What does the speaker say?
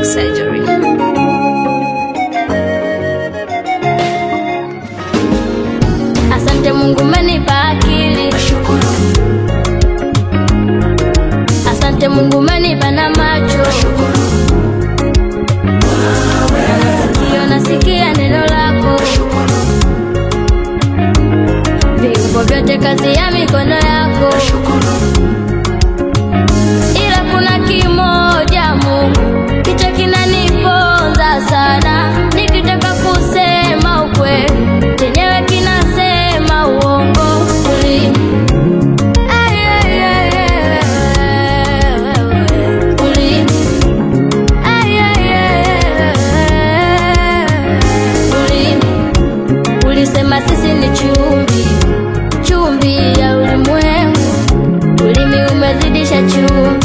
surgery. Asante Mungu umenipa akili, Nashukuru. asante Mungu umenipa na macho, Nashukuru. nasikia neno lako, Nashukuru. viungo vyote kazi ya mikono yako. Nashukuru. Ila kuna kimoja Mungu, kicho kinaniponza sana, nikitaka kusema ukweli chenyewe kinasema uongo. Ulisema sisi ni chumvi, chumvi ya ulimwengu, ulimi umezidisha chumvi.